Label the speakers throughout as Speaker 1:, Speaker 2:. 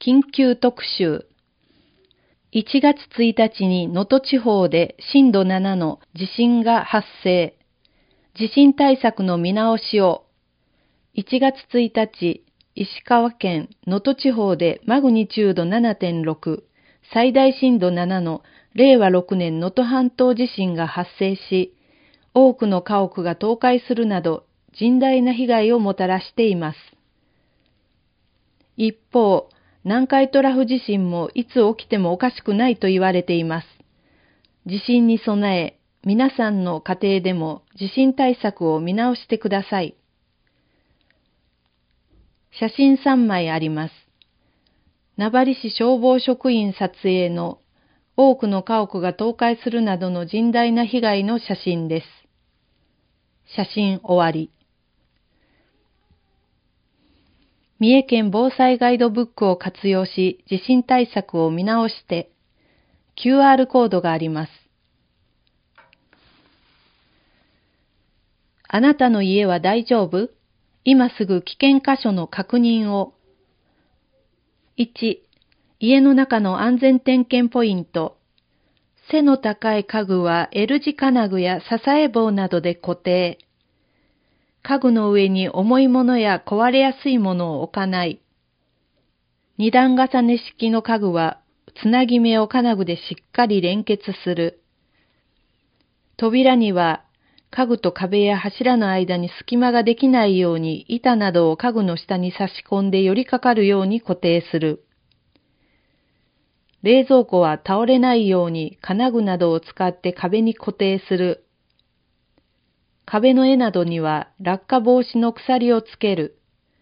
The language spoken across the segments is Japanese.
Speaker 1: 緊急特集。1月1日に能登地方で震度7の地震が発生。地震対策の見直しを。1月1日、石川県能登地方でマグニチュード 7.6、最大震度7の令和6年能登半島地震が発生し、多くの家屋が倒壊するなど甚大な被害をもたらしています。一方、南海トラフ地震もいつ起きてもおかしくないと言われています。地震に備え、皆さんの家庭でも地震対策を見直してください。写真3枚あります。名張市消防職員撮影の多くの家屋が倒壊するなどの甚大な被害の写真です。写真終わり。三重県防災ガイドブックを活用し、地震対策を見直して、QR コードがあります。あなたの家は大丈夫？今すぐ危険箇所の確認を。1、家の中の安全点検ポイント。背の高い家具は L 字金具や支え棒などで固定。家具の上に重いものや壊れやすいものを置かない。二段重ね式の家具はつなぎ目を金具でしっかり連結する。扉には家具と壁や柱の間に隙間ができないように板などを家具の下に差し込んで寄りかかるように固定する。冷蔵庫は倒れないように金具などを使って壁に固定する。壁の絵などには落下防止の鎖をつける。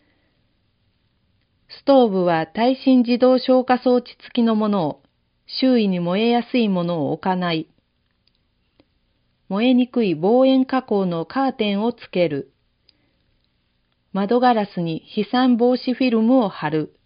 Speaker 1: ストーブは耐震自動消火装置付きのものを、周囲に燃えやすいものを置かない。燃えにくい防煙加工のカーテンをつける。窓ガラスに飛散防止フィルムを貼る。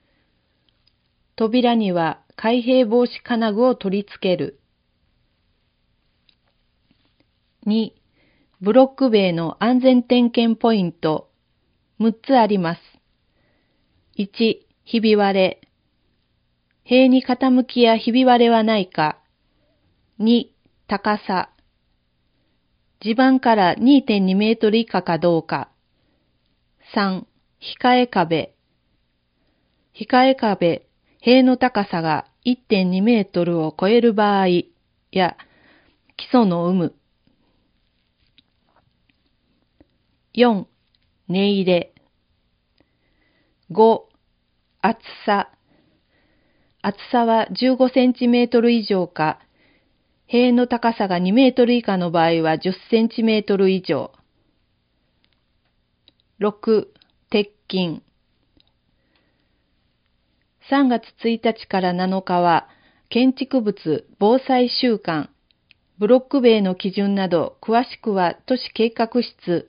Speaker 1: 扉には開閉防止金具を取り付ける。2、ブロック塀の安全点検ポイント。6つあります。1、ひび割れ。塀に傾きやひび割れはないか。2、高さ。地盤から 2.2 メートル以下かどうか。3、控え壁。控え壁、塀の高さが 1.2 メートルを超える場合や、基礎の有無。4、根入れ。5、厚さ。厚さは15センチメートル以上か、塀の高さが2メートル以下の場合は10センチメートル以上。6、鉄筋。3月1日から7日は、建築物防災週間、ブロック塀の基準など、詳しくは都市計画室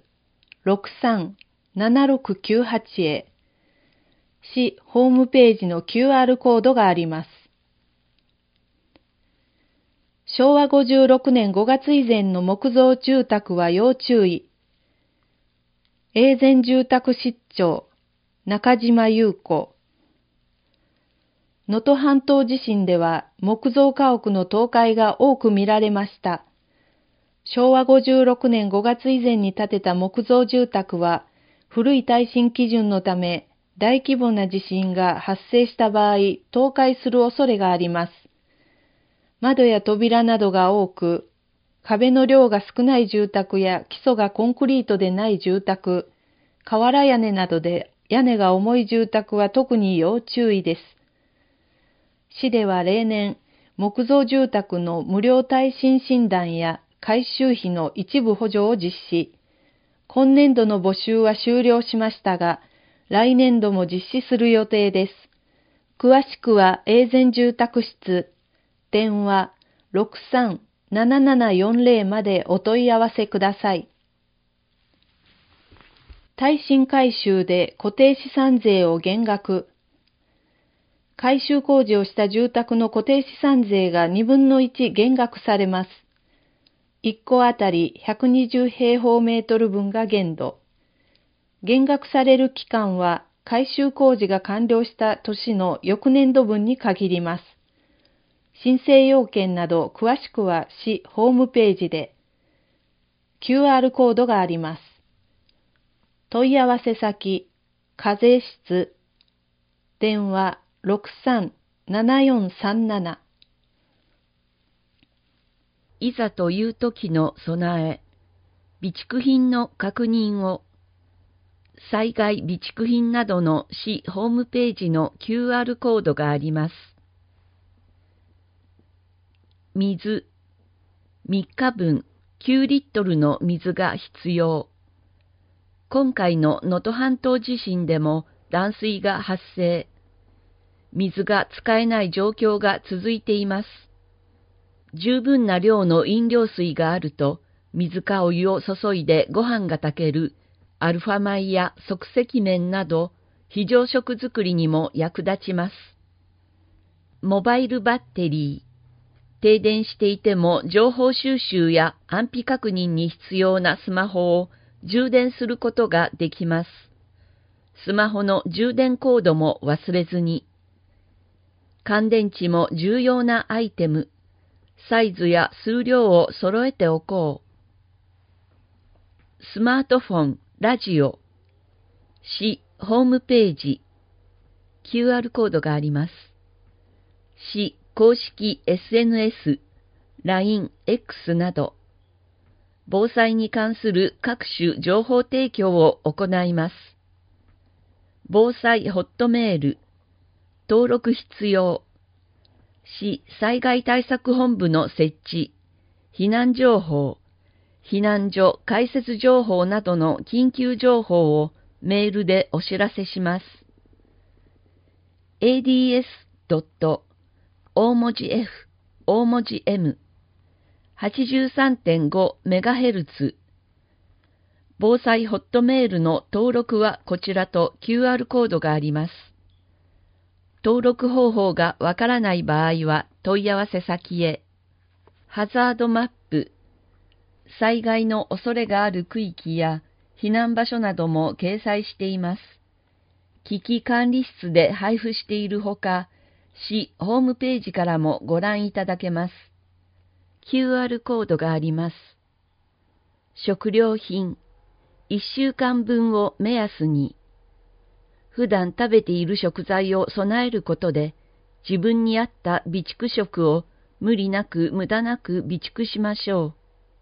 Speaker 1: 63-7698 へ、市ホームページの QR コードがあります。昭和56年5月以前の木造住宅は要注意。永全住宅室長、中島優子。能登半島地震では木造家屋の倒壊が多く見られました。昭和56年5月以前に建てた木造住宅は古い耐震基準のため大規模な地震が発生した場合倒壊する恐れがあります。窓や扉などが多く、壁の量が少ない住宅や基礎がコンクリートでない住宅、瓦屋根などで屋根が重い住宅は特に要注意です。市では例年、木造住宅の無料耐震診断や改修費の一部補助を実施。今年度の募集は終了しましたが、来年度も実施する予定です。詳しくは永全住宅室、電話 63-7740 までお問い合わせください。耐震改修で固定資産税を減額。改修工事をした住宅の固定資産税が2分の1減額されます。1戸あたり120平方メートル分が限度。減額される期間は改修工事が完了した年の翌年度分に限ります。申請要件など詳しくは市ホームページで QR コードがあります。問い合わせ先、課税室、電話63-7437。
Speaker 2: いざという時の備え、備蓄品の確認を、災害備蓄品などの市ホームページの QR コードがあります。水、3日分9リットルの水が必要。今回の能登半島地震でも断水が発生。水が使えない状況が続いています。十分な量の飲料水があると、水かお湯を注いでご飯が炊けるアルファ米や即席麺など非常食作りにも役立ちます。モバイルバッテリー。停電していても情報収集や安否確認に必要なスマホを充電することができます。スマホの充電コードも忘れずに。乾電池も重要なアイテム。サイズや数量を揃えておこう。スマートフォン、ラジオ。市ホームページ。QR コードがあります。市公式 SNS、LINE、X など、防災に関する各種情報提供を行います。防災ホットメール、登録必要。市災害対策本部の設置、避難情報、避難所開設情報などの緊急情報をメールでお知らせします。ads. 大文字 F、大文字 M、83.5 メガヘルツ。防災ホットメールの登録はこちらと QR コードがあります。登録方法がわからない場合は問い合わせ先へ。ハザードマップ、災害の恐れがある区域や避難場所なども掲載しています。危機管理室で配布しているほか、市ホームページからもご覧いただけます。QR コードがあります。食料品、1週間分を目安に、普段食べている食材を備えることで、自分に合った備蓄食を無理なく無駄なく備蓄しましょう。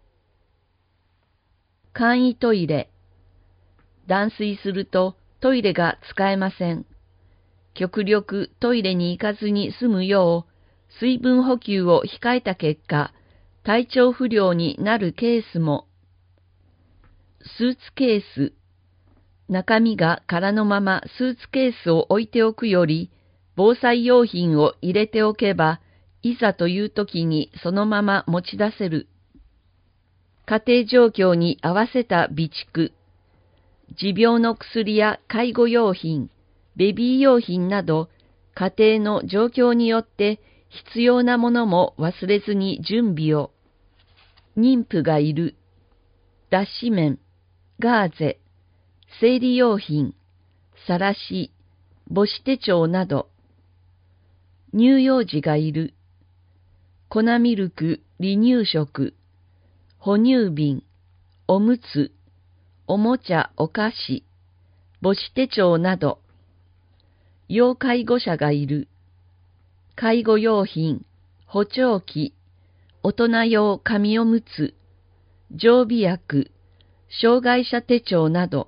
Speaker 2: 簡易トイレ。断水するとトイレが使えません。極力トイレに行かずに済むよう、水分補給を控えた結果、体調不良になるケースも。スーツケース。中身が空のままスーツケースを置いておくより、防災用品を入れておけば、いざという時にそのまま持ち出せる。家庭状況に合わせた備蓄。持病の薬や介護用品、ベビー用品など、家庭の状況によって必要なものも忘れずに準備を。妊婦がいる。脱脂綿、ガーゼ、生理用品、さらし、母子手帳など。乳幼児がいる。粉ミルク、離乳食、哺乳瓶、おむつ、おもちゃ、お菓子、母子手帳など。要介護者がいる。介護用品、補聴器、大人用紙おむつ、常備薬、障害者手帳など。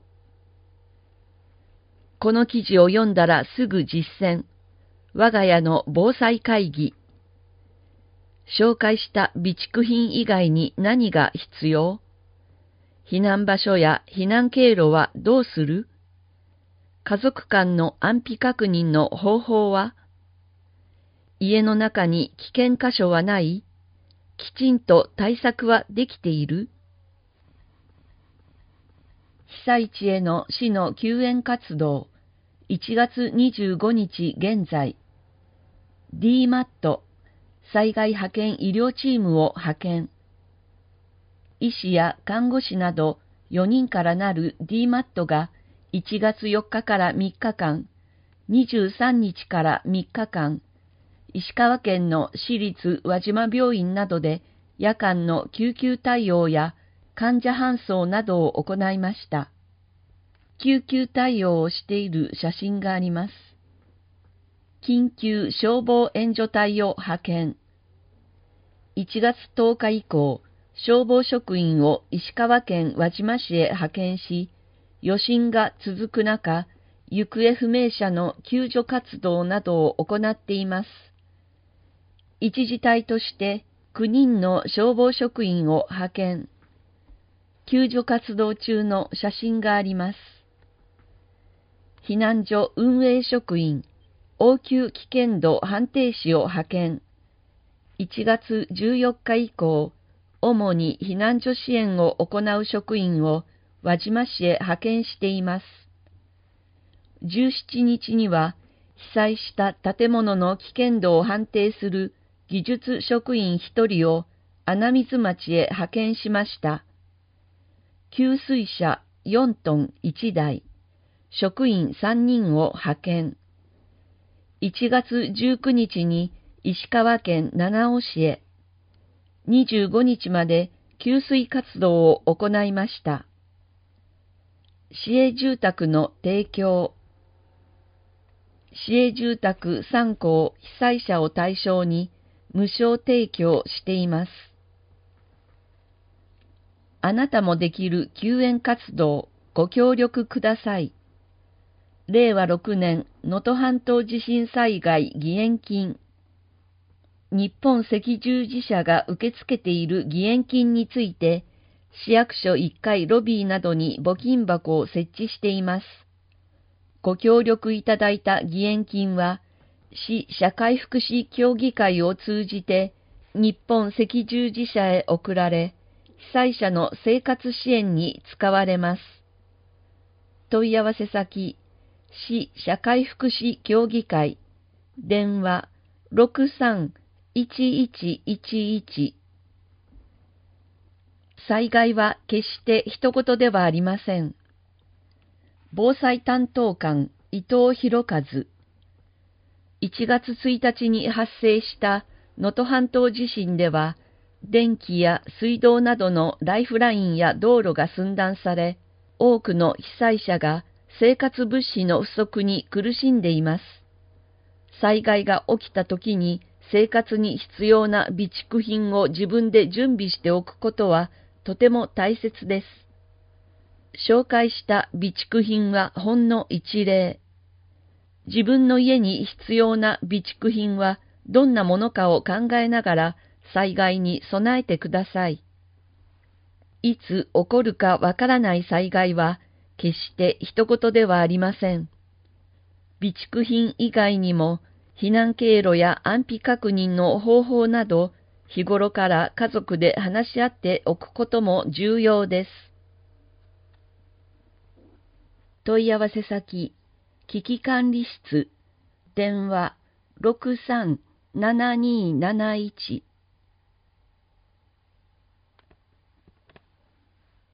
Speaker 2: この記事を読んだらすぐ実践。我が家の防災会議。紹介した備蓄品以外に何が必要？避難場所や避難経路はどうする？家族間の安否確認の方法は？家の中に危険箇所はない？きちんと対策はできている？被災地への市の救援活動、1月25日現在、DMAT、災害派遣医療チームを派遣。医師や看護師など4人からなる DMAT が 1月4日から3日間、23日から3日間、石川県の市立輪島病院などで夜間の救急対応や患者搬送などを行いました。救急対応をしている写真があります。緊急消防援助隊を派遣。1月10日以降、消防職員を石川県輪島市へ派遣し、余震が続く中、行方不明者の救助活動などを行っています。一時隊として9人の消防職員を派遣。救助活動中の写真があります。避難所運営職員、応急危険度判定士を派遣。1月14日以降、主に避難所支援を行う職員を輪島市へ派遣しています。17日には、被災した建物の危険度を判定する技術職員1人を穴水町へ派遣しました。給水車4トン1台、職員3人を派遣。1月19日に石川県七尾市へ、25日まで給水活動を行いました。市営住宅の提供。市営住宅3戸を被災者を対象に無償提供しています。あなたもできる救援活動、ご協力ください。令和6年能登半島地震災害義援金。日本赤十字社が受け付けている義援金について、市役所1階ロビーなどに募金箱を設置しています。ご協力いただいた義援金は、市社会福祉協議会を通じて、日本赤十字社へ送られ、被災者の生活支援に使われます。問い合わせ先、市社会福祉協議会、電話63-1111。災害は決して一言ではありません。防災担当官伊藤博和。1月1日に発生した能登半島地震では、電気や水道などのライフラインや道路が寸断され、多くの被災者が生活物資の不足に苦しんでいます。災害が起きた時に生活に必要な備蓄品を自分で準備しておくことはとても大切です。紹介した備蓄品はほんの一例。自分の家に必要な備蓄品はどんなものかを考えながら災害に備えてください。いつ起こるかわからない災害は決して一言ではありません。備蓄品以外にも避難経路や安否確認の方法など日頃から家族で話し合っておくことも重要です。問い合わせ先、危機管理室、電話63-7271